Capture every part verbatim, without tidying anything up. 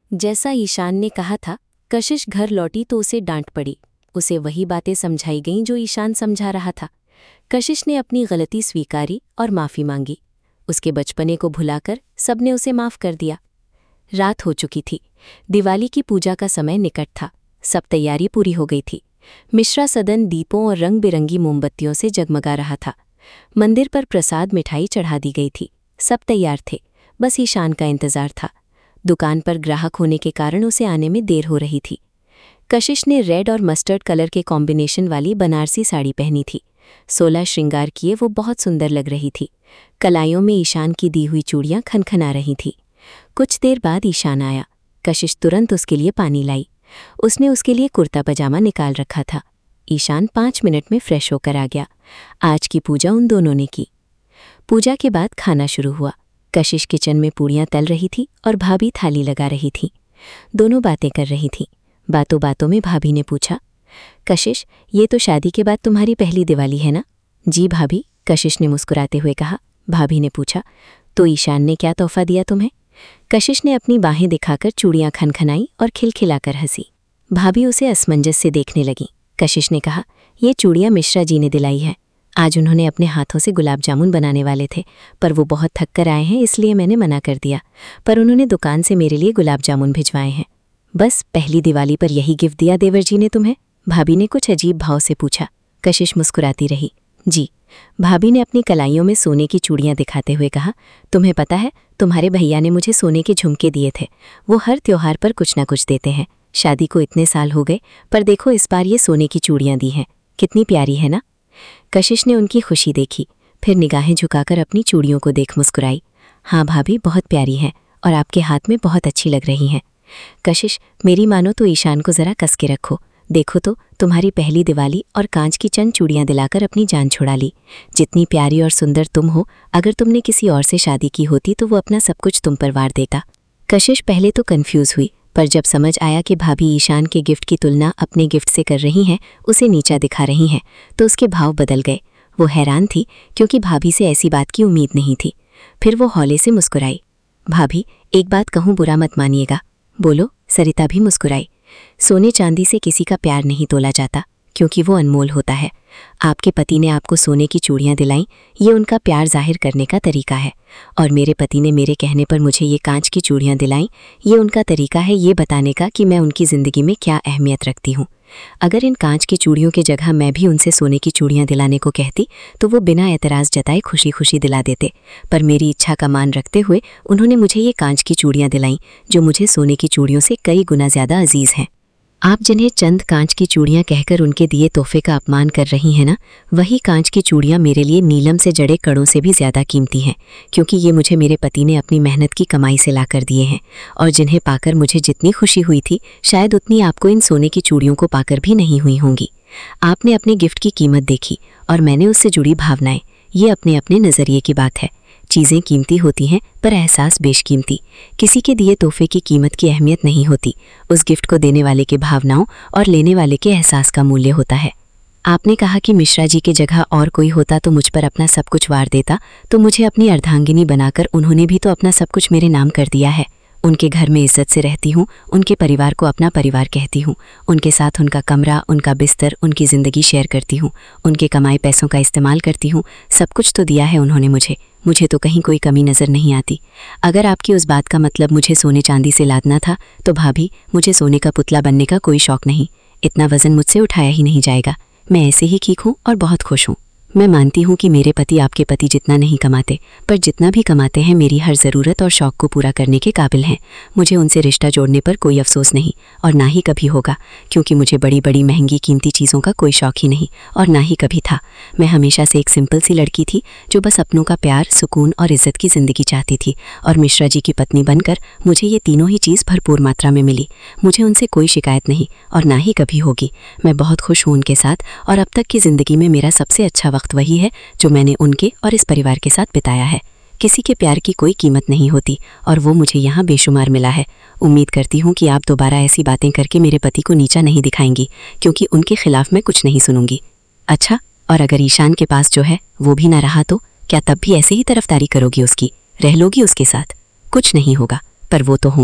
जैसा ईशान ने कहा था, कशिश घर लौटी तो उसे डांट पड़ी। उसे वही बातें समझाई गईं जो ईशान समझा रहा था। कशिश ने अपनी गलती स्वीकारी और माफ़ी मांगी। उसके बचपने को भुलाकर सबने उसे माफ़ कर दिया। रात हो चुकी थी। दिवाली की पूजा का समय निकट था। सब तैयारी पूरी हो गई थी। मिश्रा सदन दीपों और रंग बिरंगी मोमबत्तियों से जगमगा रहा था। मंदिर पर प्रसाद मिठाई चढ़ा दी गई थी। सब तैयार थे, बस ईशान का इंतज़ार था। दुकान पर ग्राहक होने के कारण उसे आने में देर हो रही थी। कशिश ने रेड और मस्टर्ड कलर के कॉम्बिनेशन वाली बनारसी साड़ी पहनी थी। सोलह श्रृंगार किए वो बहुत सुंदर लग रही थी। कलाइयों में ईशान की दी हुई चूड़ियाँ खनखना रही थीं। कुछ देर बाद ईशान आया। कशिश तुरंत उसके लिए पानी लाई। उसने उसके लिए कुर्ता पजामा निकाल रखा था। ईशान पाँच मिनट में फ्रेश होकर आ गया। आज की पूजा उन दोनों ने की। पूजा के बाद खाना शुरू हुआ। कशिश किचन में पूड़ियाँ तल रही थी और भाभी थाली लगा रही थी। दोनों बातें कर रही थीं। बातों बातों में भाभी ने पूछा, कशिश, ये तो शादी के बाद तुम्हारी पहली दिवाली है ना? जी भाभी, कशिश ने मुस्कुराते हुए कहा। भाभी ने पूछा, तो ईशान ने क्या तोहफा दिया तुम्हें? कशिश ने अपनी बाहें दिखाकर चूड़ियाँ खनखनाई और खिलखिलाकर हंसी। भाभी उसे असमंजस से देखने लगी। कशिश ने कहा, ये चूड़ियाँ मिश्रा जी ने दिलाई है। आज उन्होंने अपने हाथों से गुलाब जामुन बनाने वाले थे, पर वो बहुत थक कर आए हैं, इसलिए मैंने मना कर दिया। पर उन्होंने दुकान से मेरे लिए गुलाब जामुन भिजवाए हैं। बस पहली दिवाली पर यही गिफ्ट दिया देवर जी ने तुम्हें? भाभी ने कुछ अजीब भाव से पूछा। कशिश मुस्कुराती रही। जी। भाभी ने अपनी कलाइयों में सोने की चूड़ियाँ दिखाते हुए कहा, तुम्हें पता है, तुम्हारे भैया ने मुझे सोने के झुमके दिए थे। वो हर त्योहार पर कुछ ना कुछ देते हैं। शादी को इतने साल हो गए, पर देखो इस बार ये सोने की चूड़ियाँ दी हैं। कितनी प्यारी है ना? कशिश ने उनकी खुशी देखी, फिर निगाहें झुकाकर अपनी चूड़ियों को देख मुस्कुराई। हाँ भाभी, बहुत प्यारी हैं और आपके हाथ में बहुत अच्छी लग रही हैं। कशिश, मेरी मानो तो ईशान को ज़रा कस के रखो। देखो तो, तुम्हारी पहली दिवाली और कांच की चंद चूड़ियाँ दिलाकर अपनी जान छुड़ा ली। जितनी प्यारी और सुंदर तुम हो, अगर तुमने किसी और से शादी की होती तो वो अपना सब कुछ तुम पर वार देता। कशिश पहले तो कन्फ्यूज़ हुई, पर जब समझ आया कि भाभी ईशान के गिफ्ट की तुलना अपने गिफ्ट से कर रही हैं, उसे नीचा दिखा रही हैं, तो उसके भाव बदल गए। वो हैरान थी, क्योंकि भाभी से ऐसी बात की उम्मीद नहीं थी। फिर वो हौले से मुस्कुराई। भाभी, एक बात कहूँ, बुरा मत मानिएगा। बोलो। सरिता भी मुस्कुराई। सोने चांदी से किसी का प्यार नहीं तोला जाता, क्योंकि वो अनमोल होता है। आपके पति ने आपको सोने की चूड़ियाँ दिलाईं, ये उनका प्यार जाहिर करने का तरीका है। और मेरे पति ने मेरे कहने पर मुझे ये कांच की चूड़ियाँ दिलाईं, ये उनका तरीका है ये बताने का कि मैं उनकी ज़िंदगी में क्या अहमियत रखती हूँ। अगर इन कांच की चूड़ियों की जगह मैं भी उनसे सोने की चूड़ियाँ दिलाने को कहती, तो वो बिना एतराज़ जताए खुशी खुशी दिला देते। पर मेरी इच्छा का मान रखते हुए उन्होंने मुझे ये कांच की चूड़ियाँ दिलाईं, जो मुझे सोने की चूड़ियों से कई गुना ज़्यादा अजीज़ हैं। आप जिन्हें चंद कांच की चूड़ियाँ कहकर उनके दिए तोहफे का अपमान कर रही हैं ना, वही कांच की चूड़ियाँ मेरे लिए नीलम से जड़े कड़ों से भी ज़्यादा कीमती हैं, क्योंकि ये मुझे मेरे पति ने अपनी मेहनत की कमाई से ला कर दिए हैं। और जिन्हें पाकर मुझे जितनी खुशी हुई थी, शायद उतनी आपको इन सोने की चूड़ियों को पाकर भी नहीं हुई होंगी। आपने अपने गिफ्ट की कीमत देखी और मैंने उससे जुड़ी भावनाएँ, ये अपने अपने नज़रिए की बात है। चीज़ें कीमती होती हैं, पर एहसास बेशकीमती। किसी के दिए तोहफे की कीमत की अहमियत नहीं होती, उस गिफ्ट को देने वाले के भावनाओं और लेने वाले के एहसास का मूल्य होता है। आपने कहा कि मिश्रा जी के जगह और कोई होता तो मुझ पर अपना सब कुछ वार देता, तो मुझे अपनी अर्धांगिनी बनाकर उन्होंने भी तो अपना सब कुछ मेरे नाम कर दिया है। उनके घर में इज्जत से रहती हूँ, उनके परिवार को अपना परिवार कहती हूँ, उनके साथ उनका कमरा, उनका बिस्तर, उनकी ज़िंदगी शेयर करती हूँ, उनके कमाए पैसों का इस्तेमाल करती हूँ। सब कुछ तो दिया है उन्होंने मुझे, मुझे तो कहीं कोई कमी नज़र नहीं आती। अगर आपकी उस बात का मतलब मुझे सोने चांदी से लादना था, तो भाभी, मुझे सोने का पुतला बनने का कोई शौक़ नहीं। इतना वज़न मुझसे उठाया ही नहीं जाएगा। मैं ऐसे ही ठीक हूँ और बहुत खुश हूँ। मैं मानती हूँ कि मेरे पति आपके पति जितना नहीं कमाते, पर जितना भी कमाते हैं मेरी हर ज़रूरत और शौक़ को पूरा करने के काबिल हैं। मुझे उनसे रिश्ता जोड़ने पर कोई अफसोस नहीं, और ना ही कभी होगा, क्योंकि मुझे बड़ी बड़ी महंगी कीमती चीज़ों का कोई शौक़ ही नहीं, और ना ही कभी था। मैं हमेशा से एक सिंपल सी लड़की थी, जो बस अपनों का प्यार, सुकून और इज़्ज़त की ज़िंदगी चाहती थी। और मिश्रा जी की पत्नी बनकर मुझे ये तीनों ही चीज़ भरपूर मात्रा में मिली। मुझे उनसे कोई शिकायत नहीं, और ना ही कभी होगी। मैं बहुत खुश हूँ उनके साथ, और अब तक की ज़िंदगी में मेरा सबसे अच्छा वक्त वही है जो मैंने उनके और इस परिवार के साथ बिताया है। किसी के प्यार की कोई कीमत नहीं होती, और वो मुझे यहाँ बेशुमार मिला है। उम्मीद करती हूँ कि आप दोबारा ऐसी बातें करके मेरे पति को नीचा नहीं दिखाएंगी, क्योंकि उनके खिलाफ मैं कुछ नहीं सुनूंगी। अच्छा, और अगर ईशान के पास जो है वो भी ना रहा, तो क्या तब भी ऐसे ही तरफदारी करोगी उसकी? रह लोगी उसके साथ? कुछ नहीं होगा, पर वो तो होंगे,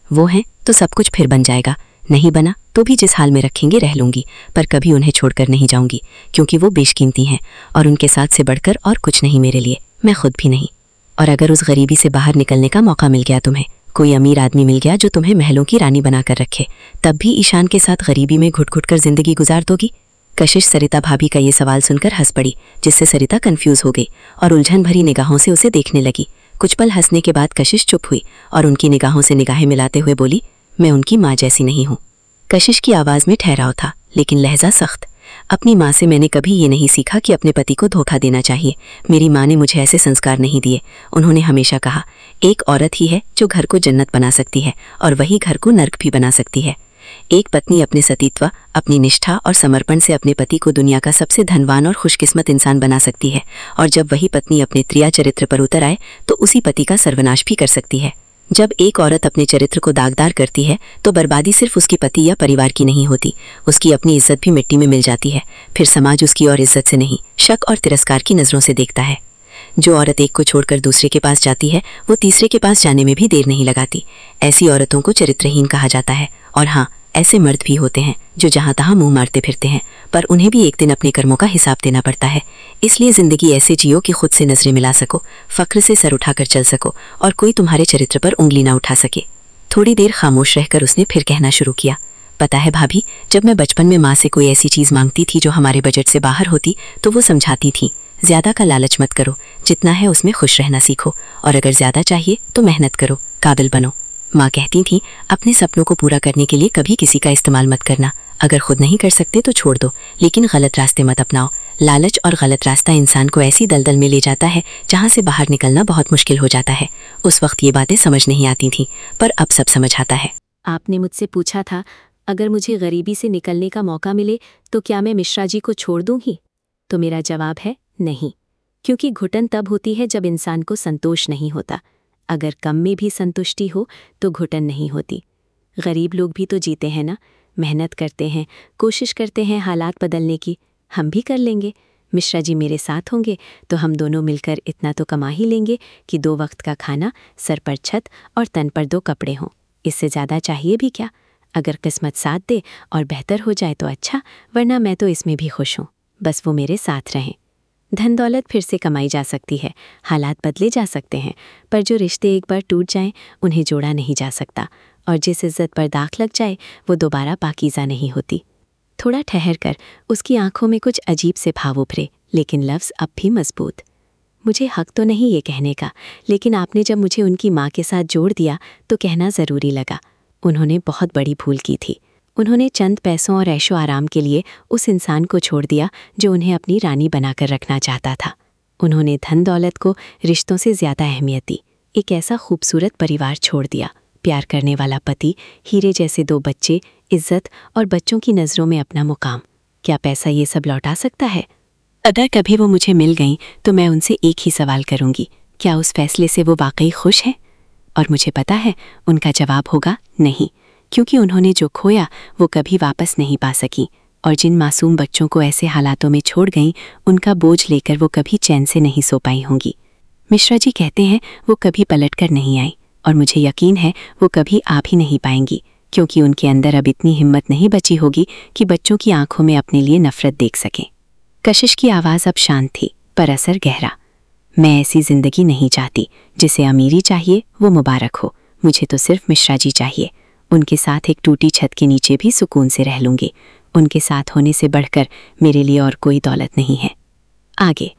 वो हैं तो सब कुछ फिर बन जाएगा, नहीं बना तो भी जिस हाल में रखेंगे रह लूँगी, पर कभी उन्हें छोड़कर नहीं जाऊँगी, क्योंकि वो बेशकीमती हैं और उनके साथ से बढ़कर और कुछ नहीं मेरे लिए, मैं खुद भी नहीं। और अगर उस गरीबी से बाहर निकलने का मौका मिल गया तुम्हें, कोई अमीर आदमी मिल गया जो तुम्हें महलों की रानी बनाकर रखे, तब भी ईशान के साथ गरीबी में घुट घुट कर जिंदगी गुजार दोगी? कशिश सरिता भाभी का ये सवाल सुनकर हंस पड़ी, जिससे सरिता कंफ्यूज हो गई और उलझन भरी निगाहों से उसे देखने लगी। कुछ पल हंसने के बाद कशिश चुप हुई और उनकी निगाहों से निगाहें मिलाते हुए बोली, मैं उनकी माँ जैसी नहीं हूँ। कशिश की आवाज़ में ठहराव था, लेकिन लहजा सख्त। अपनी माँ से मैंने कभी ये नहीं सीखा कि अपने पति को धोखा देना चाहिए। मेरी माँ ने मुझे ऐसे संस्कार नहीं दिए। उन्होंने हमेशा कहा, एक औरत ही है जो घर को जन्नत बना सकती है और वही घर को नर्क भी बना सकती है। एक पत्नी अपने सतीत्व, अपनी निष्ठा और समर्पण से अपने पति को दुनिया का सबसे धनवान और खुशकिस्मत इंसान बना सकती है, और जब वही पत्नी अपने त्रिया चरित्र पर उतर आए तो उसी पति का सर्वनाश भी कर सकती है। जब एक औरत अपने चरित्र को दागदार करती है तो बर्बादी सिर्फ उसके पति या परिवार की नहीं होती, उसकी अपनी इज्जत भी मिट्टी में मिल जाती है। फिर समाज उसकी और इज्जत से नहीं, शक और तिरस्कार की नज़रों से देखता है। जो औरत एक को छोड़कर दूसरे के पास जाती है, वो तीसरे के पास जाने में भी देर नहीं लगाती। ऐसी औरतों को चरित्रहीन कहा जाता है। और हाँ, ऐसे मर्द भी होते हैं जो जहाँ तहाँ मुंह मारते फिरते हैं, पर उन्हें भी एक दिन अपने कर्मों का हिसाब देना पड़ता है। इसलिए जिंदगी ऐसे जियो कि खुद से नजरें मिला सको, फक्र से सर उठाकर चल सको और कोई तुम्हारे चरित्र पर उंगली ना उठा सके। थोड़ी देर खामोश रहकर उसने फिर कहना शुरू किया, पता है भाभी, जब मैं बचपन में माँ से कोई ऐसी चीज़ मांगती थी जो हमारे बजट से बाहर होती, तो वो समझाती थी, ज़्यादा का लालच मत करो, जितना है उसमें खुश रहना सीखो, और अगर ज़्यादा चाहिए तो मेहनत करो, काबिल बनो। माँ कहती थी, अपने सपनों को पूरा करने के लिए कभी किसी का इस्तेमाल मत करना। अगर खुद नहीं कर सकते तो छोड़ दो, लेकिन गलत रास्ते मत अपनाओ। लालच और गलत रास्ता इंसान को ऐसी दलदल में ले जाता है जहाँ से बाहर निकलना बहुत मुश्किल हो जाता है। उस वक्त ये बातें समझ नहीं आती थीं, पर अब सब समझ आता है। आपने मुझसे पूछा था, अगर मुझे गरीबी से निकलने का मौका मिले तो क्या मैं मिश्रा जी को छोड़ दूंगी? तो मेरा जवाब है नहीं, क्योंकि घुटन तब होती है जब इंसान को संतोष नहीं होता। अगर कम में भी संतुष्टि हो तो घुटन नहीं होती। गरीब लोग भी तो जीते हैं ना, मेहनत करते हैं, कोशिश करते हैं हालात बदलने की। हम भी कर लेंगे। मिश्रा जी मेरे साथ होंगे तो हम दोनों मिलकर इतना तो कमा ही लेंगे कि दो वक्त का खाना, सर पर छत और तन पर दो कपड़े हों। इससे ज़्यादा चाहिए भी क्या? अगर किस्मत साथ दे और बेहतर हो जाए तो अच्छा, वरना मैं तो इसमें भी खुश हूँ। बस वो मेरे साथ रहें। धन दौलत फिर से कमाई जा सकती है, हालात बदले जा सकते हैं, पर जो रिश्ते एक बार टूट जाएं उन्हें जोड़ा नहीं जा सकता, और जिस इज्जत पर दाग लग जाए वो दोबारा पाकीज़ा नहीं होती। थोड़ा ठहर कर उसकी आंखों में कुछ अजीब से भाव उभरे, लेकिन लफ्ज़ अब भी मजबूत। मुझे हक तो नहीं ये कहने का, लेकिन आपने जब मुझे उनकी माँ के साथ जोड़ दिया तो कहना ज़रूरी लगा। उन्होंने बहुत बड़ी भूल की थी। उन्होंने चंद पैसों और ऐशो आराम के लिए उस इंसान को छोड़ दिया जो उन्हें अपनी रानी बनाकर रखना चाहता था। उन्होंने धन दौलत को रिश्तों से ज़्यादा अहमियत दी। एक ऐसा खूबसूरत परिवार छोड़ दिया, प्यार करने वाला पति, हीरे जैसे दो बच्चे, इज्जत और बच्चों की नज़रों में अपना मुकाम। क्या पैसा ये सब लौटा सकता है? अगर कभी वो मुझे मिल गईं तो मैं उनसे एक ही सवाल करूँगी, क्या उस फैसले से वो वाकई खुश हैं? और मुझे पता है उनका जवाब होगा नहीं, क्योंकि उन्होंने जो खोया वो कभी वापस नहीं पा सकी, और जिन मासूम बच्चों को ऐसे हालातों में छोड़ गईं उनका बोझ लेकर वो कभी चैन से नहीं सो पाई होंगी। मिश्रा जी कहते हैं वो कभी पलट कर नहीं आई, और मुझे यकीन है वो कभी आ भी नहीं पाएंगी, क्योंकि उनके अंदर अब इतनी हिम्मत नहीं बची होगी कि बच्चों की आंखों में अपने लिए नफरत देख सकें। कशिश की आवाज़ अब शांत थी, पर असर गहरा। मैं ऐसी ज़िंदगी नहीं चाहती। जिसे अमीरी चाहिए वो मुबारक हो, मुझे तो सिर्फ मिश्रा जी चाहिए। उनके साथ एक टूटी छत के नीचे भी सुकून से रह लूँगी। उनके साथ होने से बढ़कर मेरे लिए और कोई दौलत नहीं है। आगे